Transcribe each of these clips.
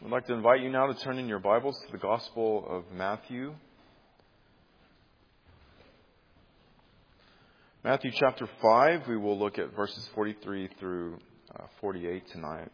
I'd like to invite you now to turn in your Bibles to the Gospel of Matthew. Matthew chapter 5, we will look at verses 43 through 48 tonight.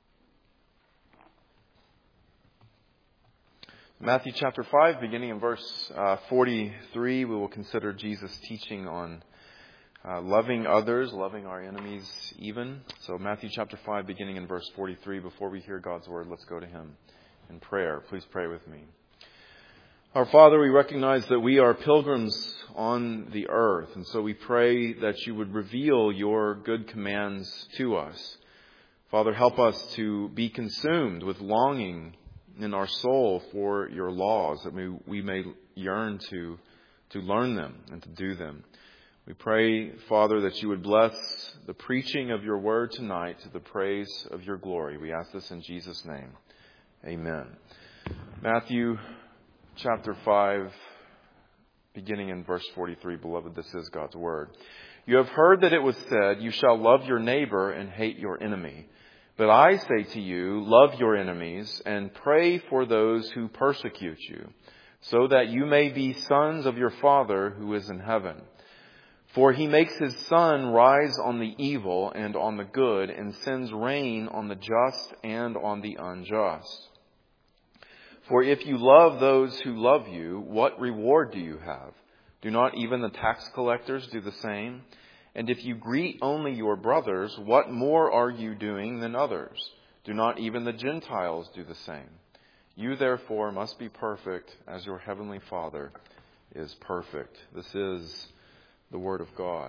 Matthew chapter 5, beginning in verse 43, we will consider Jesus' teaching on loving others, loving our enemies even. So Matthew chapter 5, beginning in verse 43. Before we hear God's word, let's go to Him in prayer. Please pray with me. Our Father, we recognize that we are pilgrims on the earth, and so we pray that you would reveal your good commands to us. Father, help us to be consumed with longing in our soul for your laws, that we may yearn to learn them and to do them. We pray, Father, that you would bless the preaching of your word tonight to the praise of your glory. We ask this in Jesus' name. Amen. Matthew chapter 5, beginning in verse 43. Beloved, this is God's word. You have heard that it was said, you shall love your neighbor and hate your enemy. But I say to you, love your enemies and pray for those who persecute you, so that you may be sons of your Father who is in heaven. For he makes his sun rise on the evil and on the good, and sends rain on the just and on the unjust. For if you love those who love you, what reward do you have? Do not even the tax collectors do the same? And if you greet only your brothers, what more are you doing than others? Do not even the Gentiles do the same? You therefore must be perfect as your heavenly Father is perfect. This is the Word of God.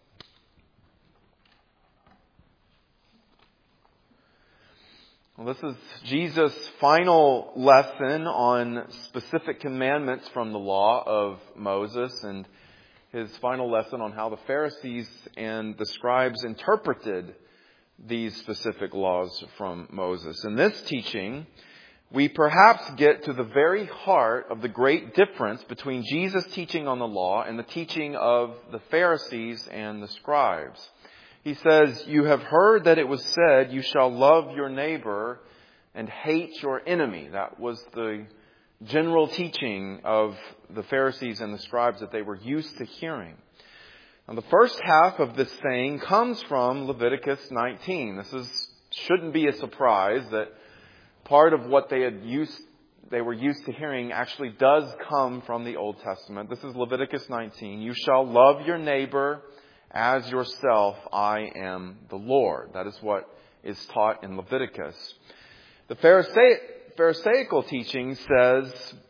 Well, this is Jesus' final lesson on specific commandments from the law of Moses, and his final lesson on how the Pharisees and the scribes interpreted these specific laws from Moses. In this teaching, we perhaps get to the very heart of the great difference between Jesus' teaching on the law and the teaching of the Pharisees and the scribes. He says, you have heard that it was said, you shall love your neighbor and hate your enemy. That was the general teaching of the Pharisees and the scribes that they were used to hearing. Now, the first half of this saying comes from Leviticus 19. Shouldn't be a surprise that part of what they were used to hearing actually does come from the Old Testament. This is Leviticus 19. You shall love your neighbor as yourself. I am the Lord. That is what is taught in Leviticus. The Pharisaical teaching says,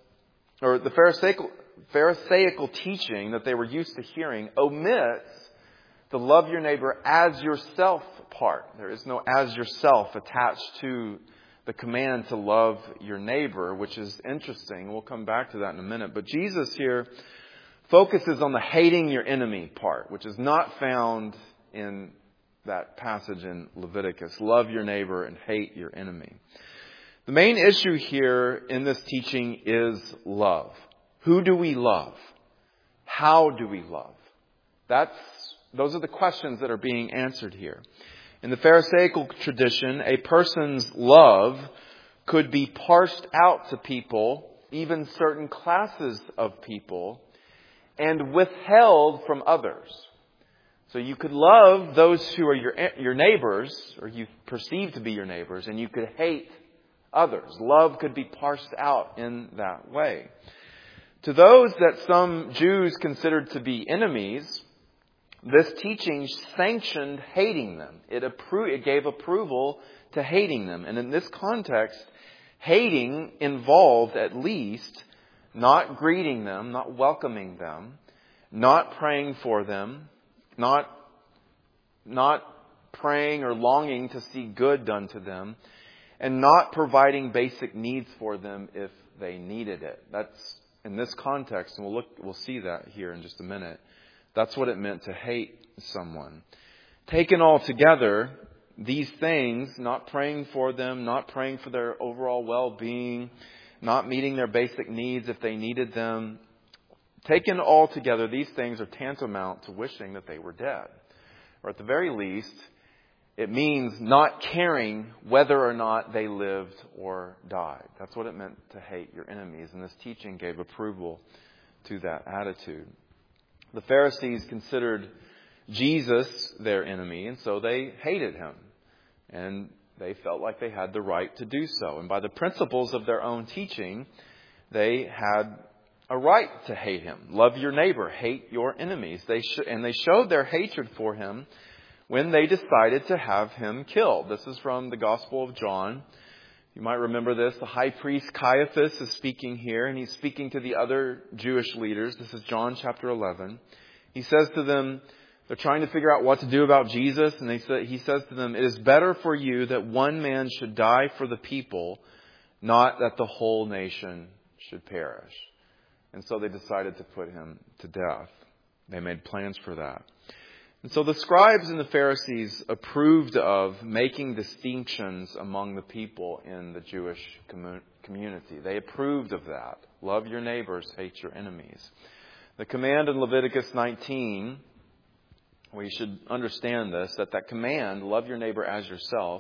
or the Pharisaical teaching that they were used to hearing omits the love your neighbor as yourself part. There is no as yourself attached to the command to love your neighbor, which is interesting. We'll come back to that in a minute. But Jesus here focuses on the hating your enemy part, which is not found in that passage in Leviticus. Love your neighbor and hate your enemy. The main issue here in this teaching is love. Who do we love? How do we love? Those are the questions that are being answered here. In the Pharisaical tradition, a person's love could be parsed out to people, even certain classes of people, and withheld from others. So you could love those who are your neighbors, or you perceive to be your neighbors, and you could hate others. Love could be parsed out in that way. To those that some Jews considered to be enemies, this teaching sanctioned hating them. It gave approval to hating them. And in this context, hating involved at least not greeting them, not welcoming them, not praying for them, not praying or longing to see good done to them, and not providing basic needs for them if they needed it. That's in this context, and we'll see that here in just a minute. That's what it meant to hate someone. Taken all together, these things, not praying for them, not praying for their overall well-being, not meeting their basic needs if they needed them, taken all together, these things are tantamount to wishing that they were dead. Or at the very least, It means not caring whether or not they lived or died. That's what it meant to hate your enemies. And this teaching gave approval to that attitude. The Pharisees considered Jesus their enemy, and so they hated him. And they felt like they had the right to do so. And by the principles of their own teaching, they had a right to hate him. Love your neighbor, hate your enemies. They showed their hatred for him when they decided to have him killed. This is from the Gospel of John. You might remember this. The high priest Caiaphas is speaking here, and he's speaking to the other Jewish leaders. This is John chapter 11. He says to them, they're trying to figure out what to do about Jesus, and he says to them, "It is better for you that one man should die for the people, not that the whole nation should perish." And so they decided to put him to death. They made plans for that. And so the scribes and the Pharisees approved of making distinctions among the people in the Jewish community. They approved of that. Love your neighbors, hate your enemies. The command in Leviticus 19, we should understand this, that command, love your neighbor as yourself,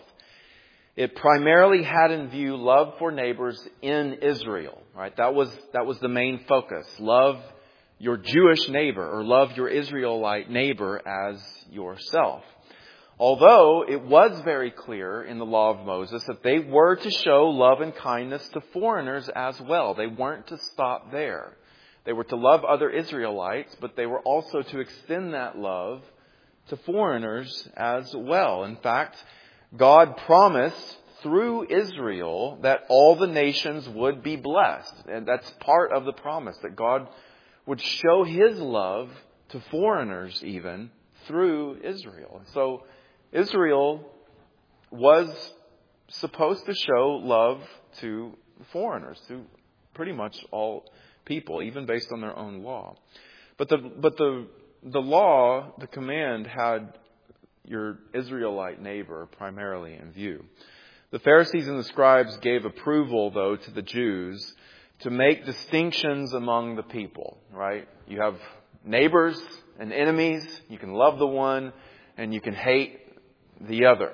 it primarily had in view love for neighbors in Israel. Right? That was the main focus. Love your Jewish neighbor, or love your Israelite neighbor as yourself. Although it was very clear in the law of Moses that they were to show love and kindness to foreigners as well. They weren't to stop there. They were to love other Israelites, but they were also to extend that love to foreigners as well. In fact, God promised through Israel that all the nations would be blessed. And that's part of the promise, that God would show his love to foreigners even through Israel. So Israel was supposed to show love to foreigners, to pretty much all people, even based on their own law. But the law, the command, had your Israelite neighbor primarily in view. The Pharisees and the scribes gave approval, though, to the Jews to make distinctions among the people, right? You have neighbors and enemies. You can love the one and you can hate the other.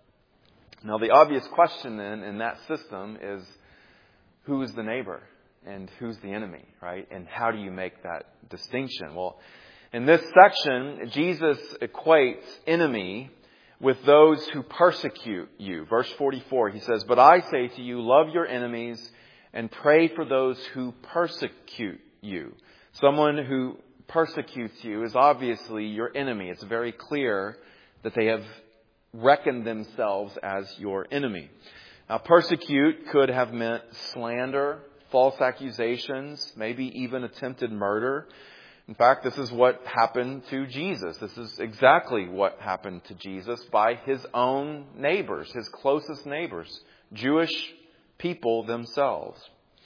Now, the obvious question then in that system is, who is the neighbor and who's the enemy, right? And how do you make that distinction? Well, in this section, Jesus equates enemy with those who persecute you. Verse 44, he says, "But I say to you, love your enemies and pray for those who persecute you." Someone who persecutes you is obviously your enemy. It's very clear that they have reckoned themselves as your enemy. Now, persecute could have meant slander, false accusations, maybe even attempted murder. In fact, this is what happened to Jesus. This is exactly what happened to Jesus by his own neighbors, his closest neighbors, Jewish people themselves.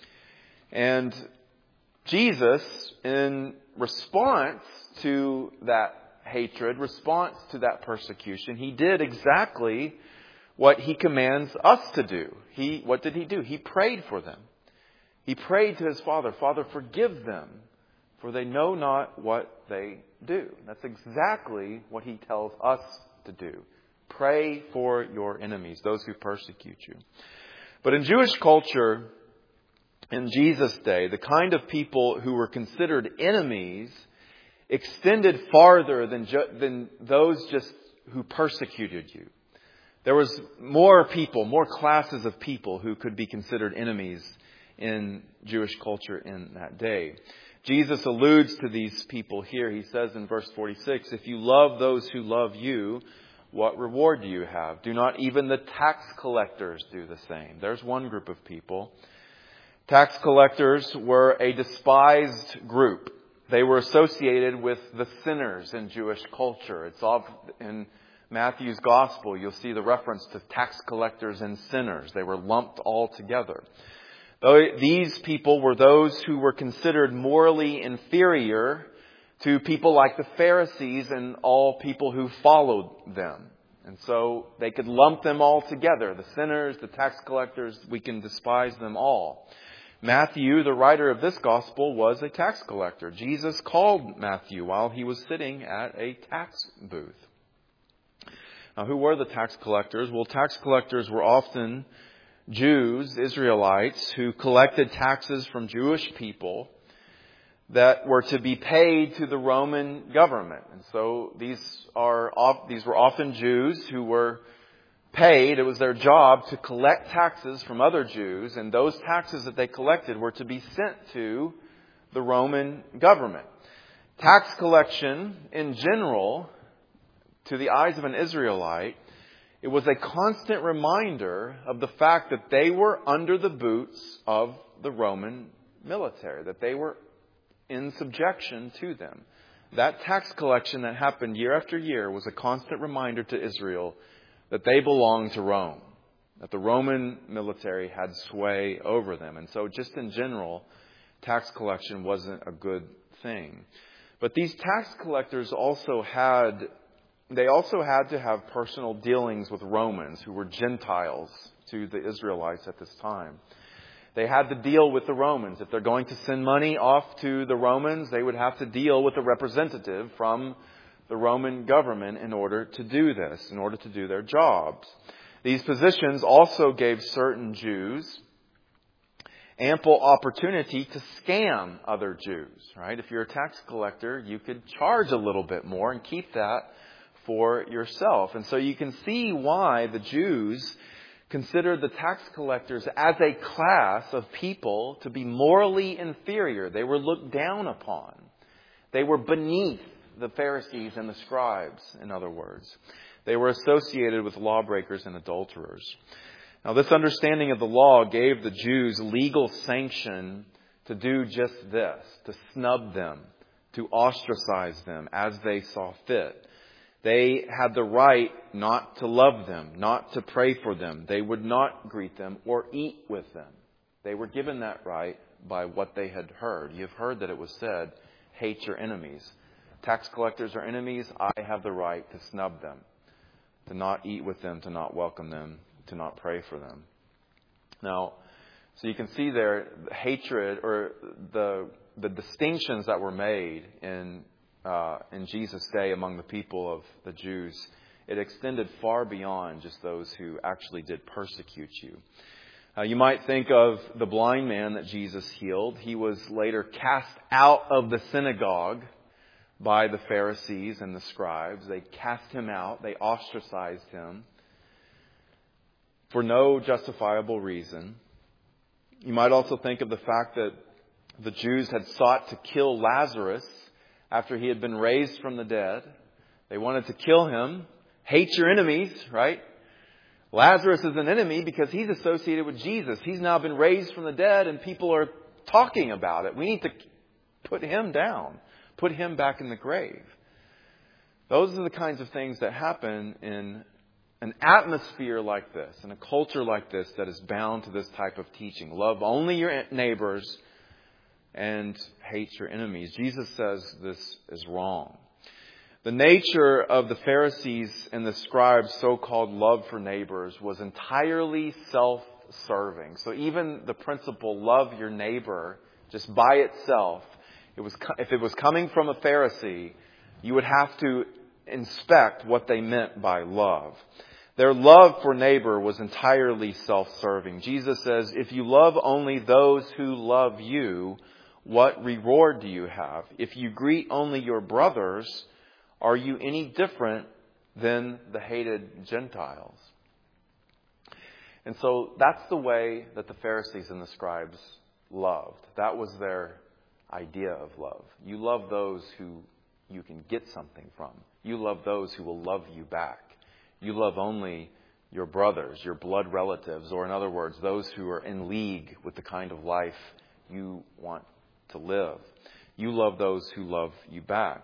And Jesus, in response to that hatred, response to that persecution, he did exactly what he commands us to do. What did he do? He prayed for them. He prayed to his Father, "Father, forgive them, for they know not what they do." That's exactly what he tells us to do. Pray for your enemies, those who persecute you. But in Jewish culture, in Jesus' day, the kind of people who were considered enemies extended farther than those just who persecuted you. There was more people, more classes of people who could be considered enemies in Jewish culture in that day. Jesus alludes to these people here. He says in verse 46, "If you love those who love you, what reward do you have? Do not even the tax collectors do the same?" There's one group of people. Tax collectors were a despised group. They were associated with the sinners in Jewish culture. It's all in Matthew's Gospel. You'll see the reference to tax collectors and sinners. They were lumped all together. These people were those who were considered morally inferior to people like the Pharisees and all people who followed them. And so they could lump them all together. The sinners, the tax collectors, we can despise them all. Matthew, the writer of this gospel, was a tax collector. Jesus called Matthew while he was sitting at a tax booth. Now, who were the tax collectors? Well, tax collectors were often Jews, Israelites, who collected taxes from Jewish people that were to be paid to the Roman government. And so these were often Jews who were paid. It was their job to collect taxes from other Jews, and those taxes that they collected were to be sent to the Roman government. Tax collection in general, to the eyes of an Israelite, it was a constant reminder of the fact that they were under the boots of the Roman military, that they were in subjection to them. That tax collection that happened year after year was a constant reminder to Israel that they belonged to Rome, that the Roman military had sway over them. And so just in general, tax collection wasn't a good thing. But these tax collectors also had to have personal dealings with Romans who were Gentiles to the Israelites at this time. They had to deal with the Romans. If they're going to send money off to the Romans, they would have to deal with a representative from the Roman government in order to do this, in order to do their jobs. These positions also gave certain Jews ample opportunity to scam other Jews, right? If you're a tax collector, you could charge a little bit more and keep that for yourself. And so you can see why the Jews considered the tax collectors as a class of people to be morally inferior. They were looked down upon. They were beneath the Pharisees and the scribes, in other words. They were associated with lawbreakers and adulterers. Now, this understanding of the law gave the Jews legal sanction to do just this, to snub them, to ostracize them as they saw fit. They had the right not to love them, not to pray for them. They would not greet them or eat with them. They were given that right by what they had heard. You've heard that it was said, hate your enemies. Tax collectors are enemies. I have the right to snub them, to not eat with them, to not welcome them, to not pray for them. Now, so you can see there the hatred or the distinctions that were made in Jesus' day among the people of the Jews. It extended far beyond just those who actually did persecute you. You might think of the blind man that Jesus healed. He was later cast out of the synagogue by the Pharisees and the scribes. They cast him out. They ostracized him for no justifiable reason. You might also think of the fact that the Jews had sought to kill Lazarus after he had been raised from the dead. They wanted to kill him. Hate your enemies, right? Lazarus is an enemy because he's associated with Jesus. He's now been raised from the dead and people are talking about it. We need to put him down. Put him back in the grave. Those are the kinds of things that happen in an atmosphere like this, in a culture like this that is bound to this type of teaching. Love only your neighbors and hate your enemies. Jesus says this is wrong. The nature of the Pharisees and the scribes' so-called love for neighbors was entirely self-serving. So even the principle, love your neighbor, just by itself, if it was coming from a Pharisee, you would have to inspect what they meant by love. Their love for neighbor was entirely self-serving. Jesus says, if you love only those who love you, what reward do you have? If you greet only your brothers, are you any different than the hated Gentiles? And so that's the way that the Pharisees and the scribes loved. That was their idea of love. You love those who you can get something from. You love those who will love you back. You love only your brothers, your blood relatives, or in other words, those who are in league with the kind of life you want to live. You love those who love you back.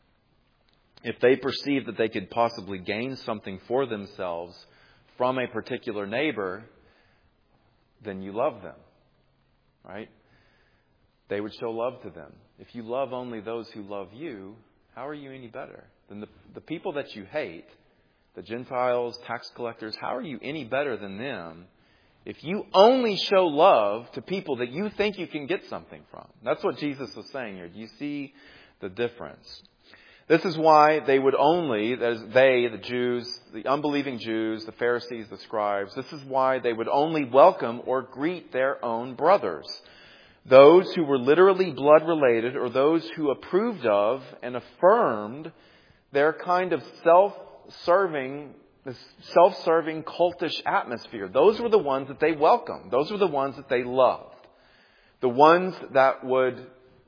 If they perceive that they could possibly gain something for themselves from a particular neighbor, then you love them, right? They would show love to them. If you love only those who love you, how are you any better than the people that you hate, the Gentiles, tax collectors? How are you any better than them if you only show love to people that you think you can get something from? That's what Jesus was saying here. Do you see the difference? This is why they would only, that is they, the Jews, the unbelieving Jews, the Pharisees, the scribes, this is why they would only welcome or greet their own brothers. Those who were literally blood related, or those who approved of and affirmed their kind of self-serving cultish atmosphere. Those were the ones that they welcomed. Those were the ones that they loved. The ones that would,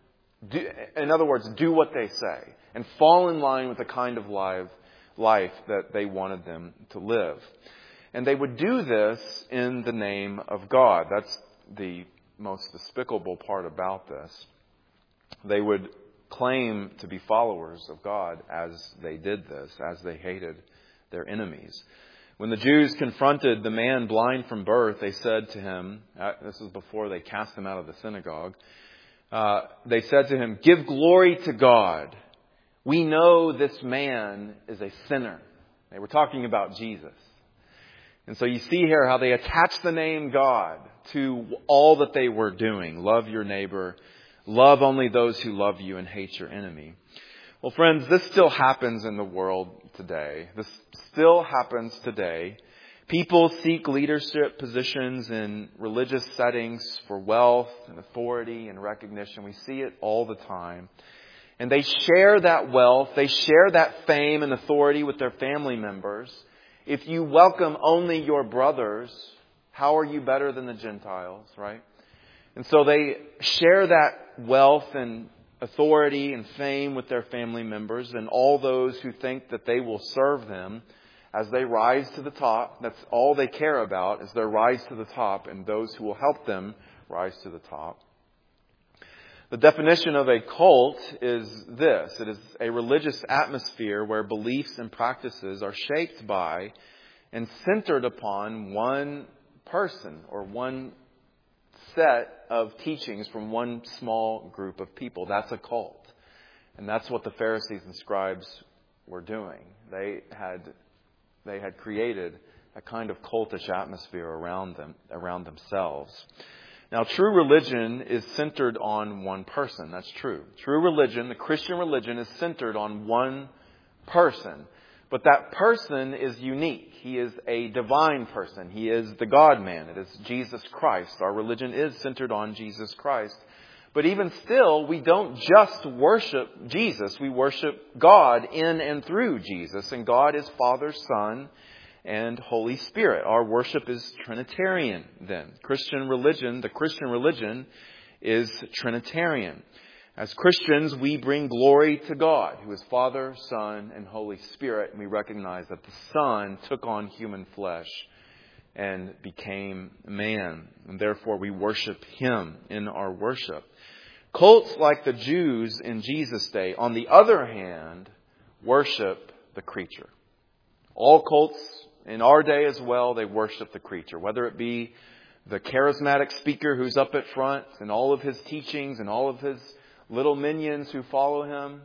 in other words, do what they say and fall in line with the kind of life that they wanted them to live. And they would do this in the name of God. That's the most despicable part about this. They would claim to be followers of God as they did this, as they hated their enemies. When the Jews confronted the man blind from birth, they said to him, this was before they cast him out of the synagogue, they said to him, "Give glory to God. We know this man is a sinner." They were talking about Jesus. And so you see here how they attach the name God to all that they were doing. Love your neighbor. Love only those who love you and hate your enemy. Well, friends, this still happens in the world today. This still happens today. People seek leadership positions in religious settings for wealth and authority and recognition. We see it all the time. And they share that wealth, they share that fame and authority with their family members. If you welcome only your brothers, how are you better than the Gentiles, right? And so they share that wealth and authority and fame with their family members and all those who think that they will serve them as they rise to the top. That's all they care about, is their rise to the top and those who will help them rise to the top. The definition of a cult is this. It is a religious atmosphere where beliefs and practices are shaped by and centered upon one person or one set of teachings from one small group of people. That's a cult. And that's what the Pharisees and scribes were doing. They had created a kind of cultish atmosphere around themselves. Now, true religion is centered on one person. That's true. True religion, the Christian religion, is centered on one person. But that person is unique. He is a divine person. He is the God-man. It is Jesus Christ. Our religion is centered on Jesus Christ. But even still, we don't just worship Jesus. We worship God in and through Jesus. And God is Father, Son, and Holy Spirit. Our worship is Trinitarian then. The Christian religion is Trinitarian. As Christians, we bring glory to God, who is Father, Son, and Holy Spirit. And we recognize that the Son took on human flesh and became man. And therefore, we worship Him in our worship. Cults like the Jews in Jesus' day, on the other hand, worship the creature. All cults in our day as well, they worship the creature. Whether it be the charismatic speaker who's up at front and all of his teachings and all of his little minions who follow him,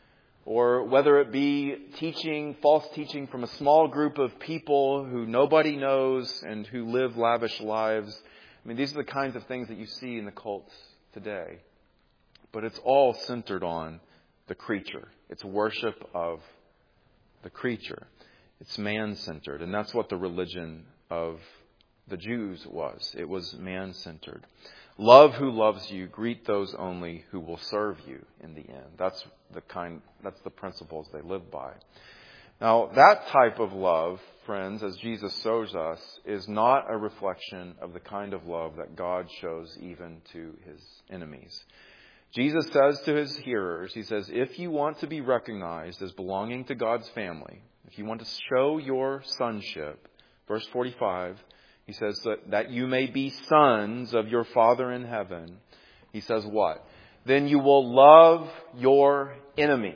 or whether it be false teaching from a small group of people who nobody knows and who live lavish lives. I mean, these are the kinds of things that you see in the cults today. But it's all centered on the creature. It's worship of the creature. It's man-centered. And that's what the religion of the Jews was. It was man-centered. Love who loves you. Greet those only who will serve you in the end. That's the principles they live by. Now, that type of love, friends, as Jesus shows us, is not a reflection of the kind of love that God shows even to His enemies. Jesus says to His hearers, He says, if you want to be recognized as belonging to God's family, if you want to show your sonship, verse 45, He says that you may be sons of your Father in heaven. He says what? Then you will love your enemies.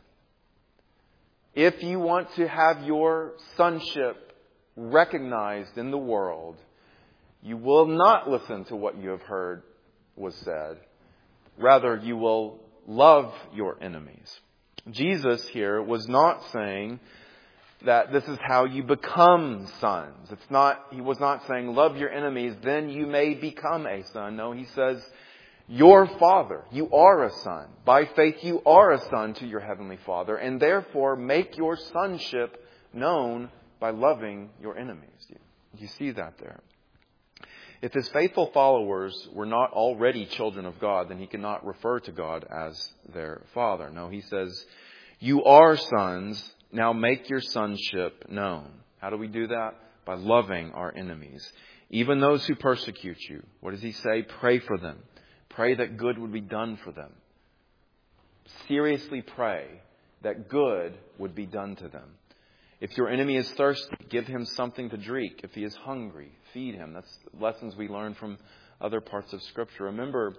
If you want to have your sonship recognized in the world, you will not listen to what you have heard was said. Rather, you will love your enemies. Jesus here was not saying that this is how you become sons. He was not saying, love your enemies, then you may become a son. No, He says, Your Father, you are a son. By faith, you are a son to your heavenly Father, and therefore make your sonship known by loving your enemies. You see that there. If his faithful followers were not already children of God, then he cannot refer to God as their Father. No, he says, you are sons, now make your sonship known. How do we do that? By loving our enemies. Even those who persecute you. What does he say? Pray for them. Pray that good would be done for them. Seriously pray that good would be done to them. If your enemy is thirsty, give him something to drink. If he is hungry, feed him. That's lessons we learn from other parts of Scripture. Remember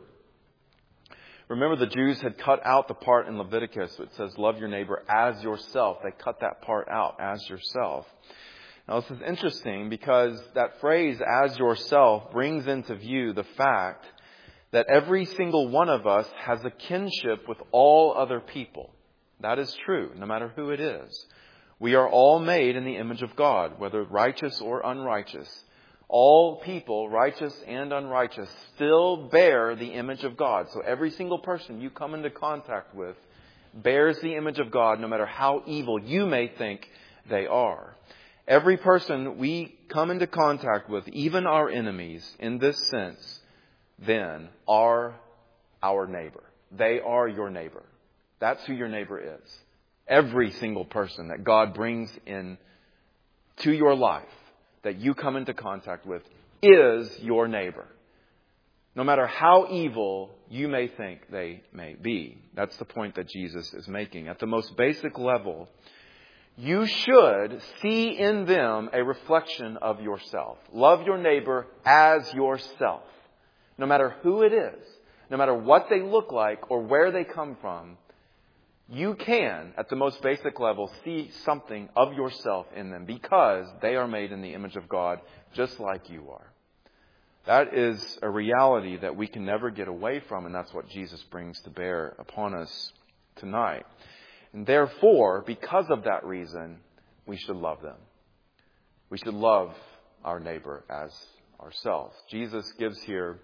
the Jews had cut out the part in Leviticus that says, love your neighbor as yourself. They cut that part out, as yourself. Now, this is interesting because that phrase, as yourself, brings into view the fact that every single one of us has a kinship with all other people. That is true, no matter who it is. We are all made in the image of God, whether righteous or unrighteous. All people, righteous and unrighteous, still bear the image of God. So every single person you come into contact with bears the image of God, no matter how evil you may think they are. Every person we come into contact with, even our enemies, in this sense, then are our neighbor. They are your neighbor. That's who your neighbor is. Every single person that God brings in to your life that you come into contact with is your neighbor. No matter how evil you may think they may be. That's the point that Jesus is making. At the most basic level, you should see in them a reflection of yourself. Love your neighbor as yourself. No matter who it is, no matter what they look like or where they come from, you can, at the most basic level, see something of yourself in them because they are made in the image of God just like you are. That is a reality that we can never get away from, and that's what Jesus brings to bear upon us tonight. And therefore, because of that reason, we should love them. We should love our neighbor as ourselves. Jesus gives here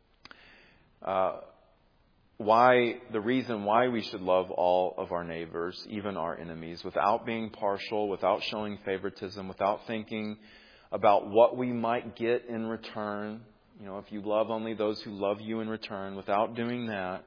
the reason why we should love all of our neighbors, even our enemies, without being partial, without showing favoritism, without thinking about what we might get in return. If you love only those who love you in return, without doing that.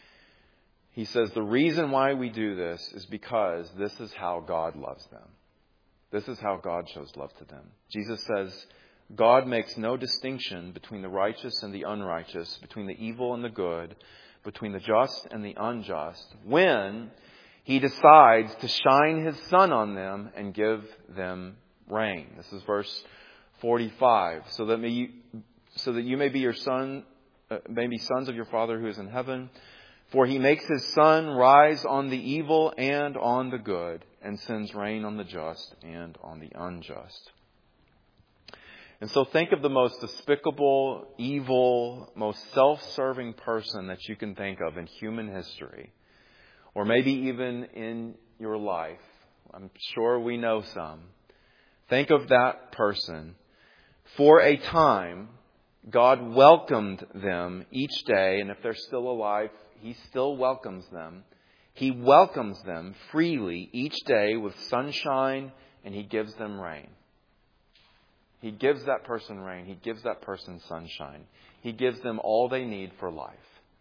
He says the reason why we do this is because this is how God loves them. This is how God shows love to them. Jesus says God makes no distinction between the righteous and the unrighteous, between the evil and the good, between the just and the unjust, when He decides to shine His sun on them and give them rain. This is verse 45. So that you may be your son, may be sons of your Father who is in heaven. For He makes His sun rise on the evil and on the good, and sends rain on the just and on the unjust. And so think of the most despicable, evil, most self-serving person that you can think of in human history, or maybe even in your life. I'm sure we know some. Think of that person. For a time, God welcomed them each day, and if they're still alive, He still welcomes them. He welcomes them freely each day with sunshine, and He gives them rain. He gives that person rain. He gives that person sunshine. He gives them all they need for life.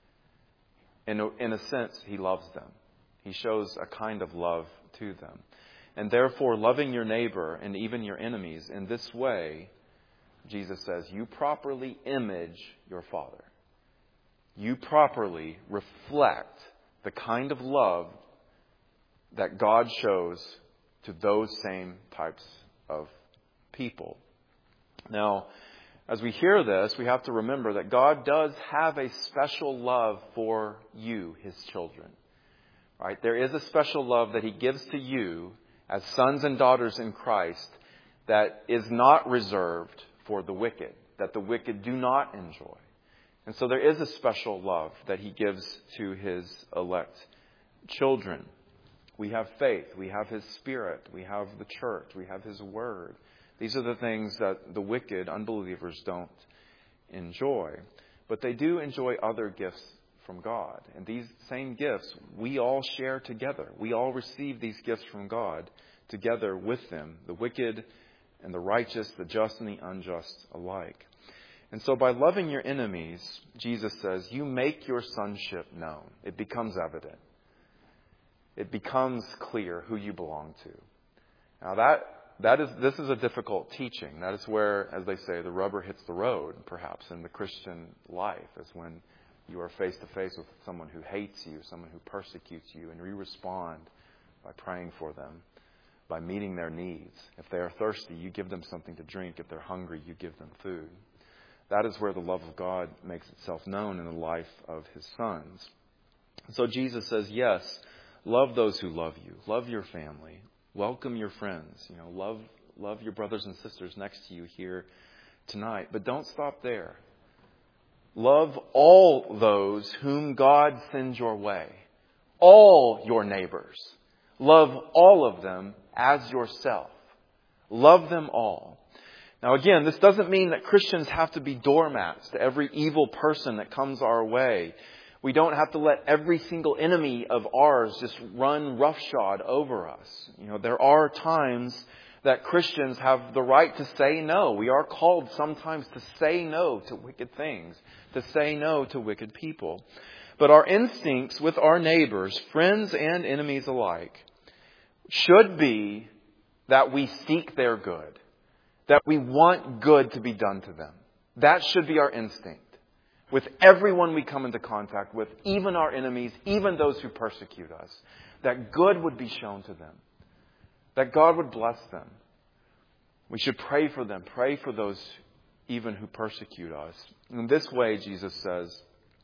In a sense, He loves them. He shows a kind of love to them. And therefore, loving your neighbor and even your enemies in this way, Jesus says, you properly image your Father. You properly reflect the kind of love that God shows to those same types of people. Now, as we hear this, we have to remember that God does have a special love for you, His children. Right? There is a special love that He gives to you as sons and daughters in Christ that is not reserved for the wicked, that the wicked do not enjoy. And so there is a special love that He gives to His elect children. We have faith. We have His Spirit. We have the church. We have His Word. These are the things that the wicked, unbelievers, don't enjoy. but they do enjoy other gifts from God. And these same gifts we all share together. We all receive these gifts from God together with them, the wicked and the righteous, the just and the unjust alike. And so by loving your enemies, Jesus says, you make your sonship known. It becomes evident. It becomes clear who you belong to. Now this is a difficult teaching. That is where, as they say, the rubber hits the road, perhaps, in the Christian life, is when you are face to face with someone who hates you, someone who persecutes you, and you respond by praying for them, by meeting their needs. If they are thirsty, you give them something to drink. If they're hungry, you give them food. That is where the love of God makes itself known in the life of His sons. So Jesus says, yes, love those who love you. Love your family. Welcome your friends. Love your brothers and sisters next to you here tonight. But don't stop there. Love all those whom God sends your way. All your neighbors. Love all of them as yourself. Love them all. Now again, this doesn't mean that Christians have to be doormats to every evil person that comes our way. We don't have to let every single enemy of ours just run roughshod over us. There are times that Christians have the right to say no. We are called sometimes to say no to wicked things, to say no to wicked people. But our instincts with our neighbors, friends and enemies alike, should be that we seek their good, that we want good to be done to them. That should be our instinct. With everyone we come into contact with, even our enemies, even those who persecute us, that good would be shown to them, that God would bless them. We should pray for them, pray for those even who persecute us. In this way, Jesus says,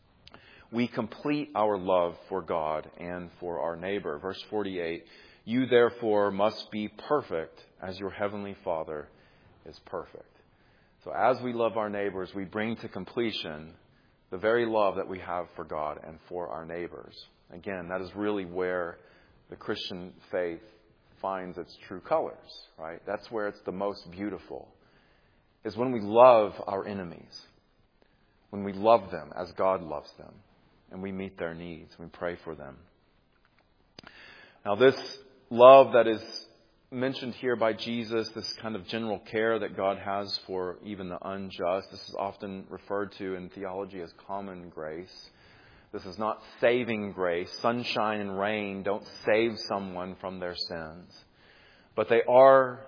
we complete our love for God and for our neighbor. Verse 48, you therefore must be perfect as your heavenly Father is perfect. So as we love our neighbors, we bring to completion the very love that we have for God and for our neighbors. Again, that is really where the Christian faith finds its true colors, right? That's where it's the most beautiful, is when we love our enemies, when we love them as God loves them, and we meet their needs, we pray for them. Now this love that is mentioned here by Jesus, this kind of general care that God has for even the unjust, this is often referred to in theology as common grace. This is not saving grace. Sunshine and rain don't save someone from their sins. But they are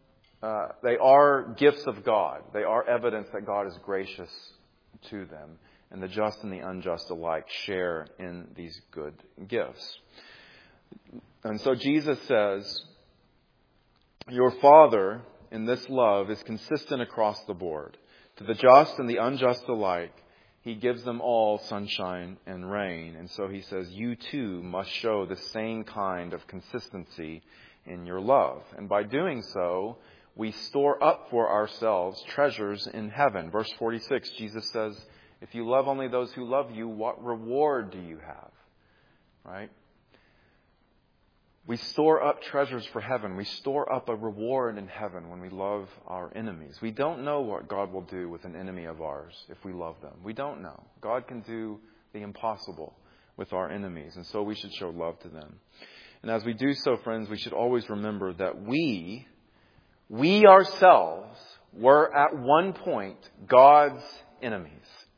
gifts of God. They are evidence that God is gracious to them. And the just and the unjust alike share in these good gifts. And so Jesus says, your Father in this love is consistent across the board. To the just and the unjust alike, He gives them all sunshine and rain. And so He says, you too must show the same kind of consistency in your love. And by doing so, we store up for ourselves treasures in heaven. Verse 46, Jesus says, if you love only those who love you, what reward do you have? Right? We store up treasures for heaven. We store up a reward in heaven when we love our enemies. We don't know what God will do with an enemy of ours if we love them. We don't know. God can do the impossible with our enemies, and so we should show love to them. And as we do so, friends, we should always remember that we ourselves were at one point God's enemies.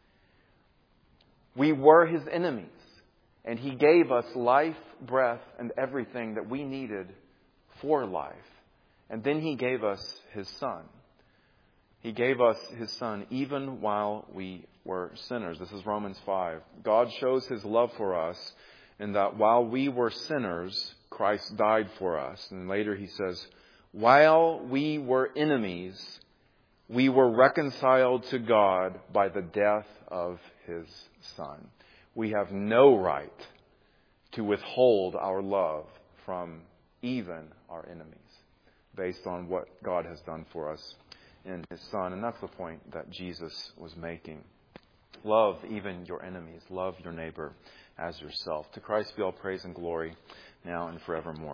We were His enemies. And He gave us life, breath, and everything that we needed for life. And then He gave us His Son. He gave us His Son even while we were sinners. This is Romans 5. God shows His love for us in that while we were sinners, Christ died for us. And later He says, while we were enemies, we were reconciled to God by the death of His Son. We have no right to withhold our love from even our enemies based on what God has done for us in His Son. And that's the point that Jesus was making. Love even your enemies. Love your neighbor as yourself. To Christ be all praise and glory now and forevermore.